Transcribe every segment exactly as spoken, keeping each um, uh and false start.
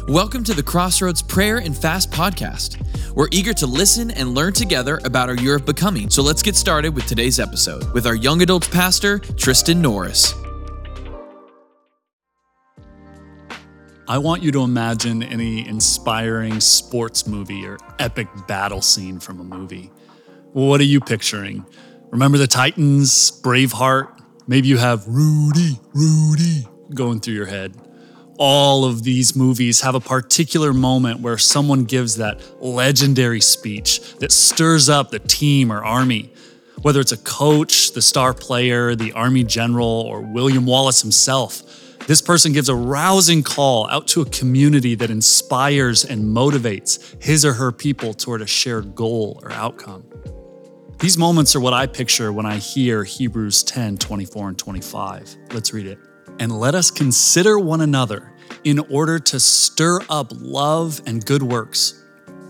Welcome to the Crossroads Prayer and Fast Podcast. We're eager to listen and learn together about our year of becoming. So let's get started with today's episode with our young adults pastor, Tristan Norris. I want you to imagine any inspiring sports movie or epic battle scene from a movie. What are you picturing? Remember the Titans, Braveheart? Maybe you have Rudy, Rudy going through your head. All of these movies have a particular moment where someone gives that legendary speech that stirs up the team or army. Whether it's a coach, the star player, the army general, or William Wallace himself, this person gives a rousing call out to a community that inspires and motivates his or her people toward a shared goal or outcome. These moments are what I picture when I hear Hebrews ten, twenty-four and twenty-five. Let's read it. And let us consider one another in order to stir up love and good works,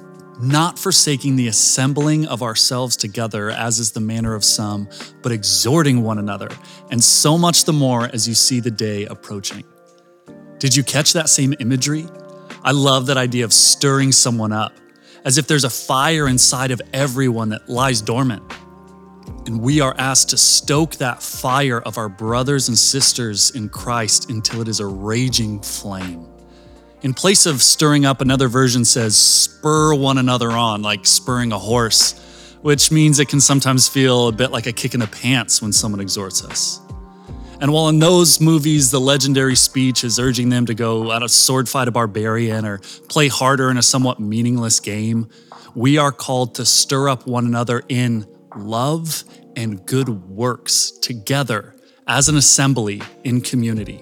not forsaking the assembling of ourselves together, as is the manner of some, but exhorting one another, and so much the more as you see the day approaching. Did you catch that same imagery? I love that idea of stirring someone up, as if there's a fire inside of everyone that lies dormant. And we are asked to stoke that fire of our brothers and sisters in Christ until it is a raging flame. In place of stirring up, another version says spur one another on, like spurring a horse, which means it can sometimes feel a bit like a kick in the pants when someone exhorts us. And while in those movies, the legendary speech is urging them to go out a sword fight a barbarian or play harder in a somewhat meaningless game, we are called to stir up one another in love and good works together as an assembly in community.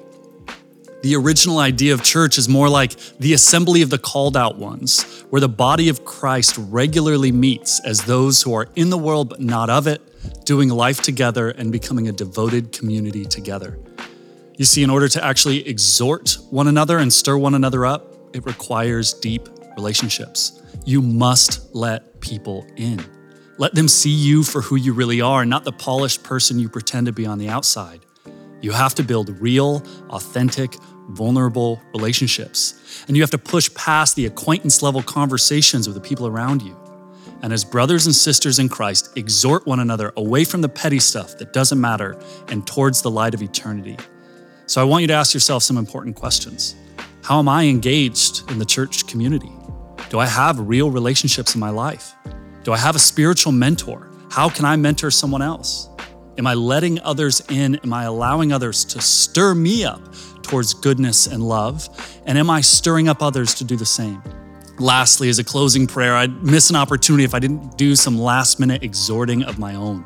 The original idea of church is more like the assembly of the called out ones, where the body of Christ regularly meets as those who are in the world but not of it, doing life together and becoming a devoted community together. You see, in order to actually exhort one another and stir one another up, it requires deep relationships. You must let people in. Let them see you for who you really are, not the polished person you pretend to be on the outside. You have to build real, authentic, vulnerable relationships. And you have to push past the acquaintance-level conversations with the people around you. And as brothers and sisters in Christ, exhort one another away from the petty stuff that doesn't matter and towards the light of eternity. So I want you to ask yourself some important questions. How am I engaged in the church community? Do I have real relationships in my life? Do I have a spiritual mentor? How can I mentor someone else? Am I letting others in? Am I allowing others to stir me up towards goodness and love? And am I stirring up others to do the same? Lastly, as a closing prayer, I'd miss an opportunity if I didn't do some last minute exhorting of my own.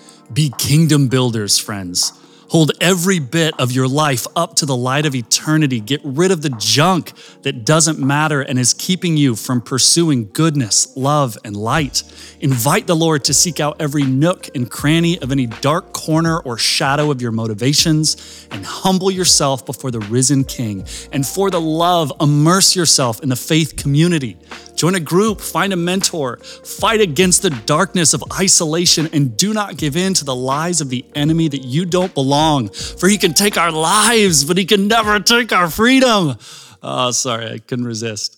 Be kingdom builders, friends. Hold every bit of your life up to the light of eternity. Get rid of the junk that doesn't matter and is keeping you from pursuing goodness, love, and light. Invite the Lord to seek out every nook and cranny of any dark corner or shadow of your motivations and humble yourself before the risen King. And for the love, immerse yourself in the faith community. Join a group, find a mentor, fight against the darkness of isolation, and do not give in to the lies of the enemy that you don't belong. For he can take our lives, but he can never take our freedom. Oh, sorry, I couldn't resist.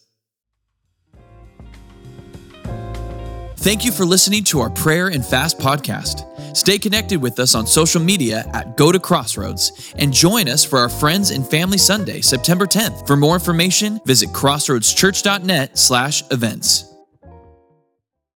Thank you for listening to our Prayer and Fast podcast. Stay connected with us on social media at Go to Crossroads and join us for our Friends and Family Sunday, September tenth. For more information, visit crossroadschurch.net slash events.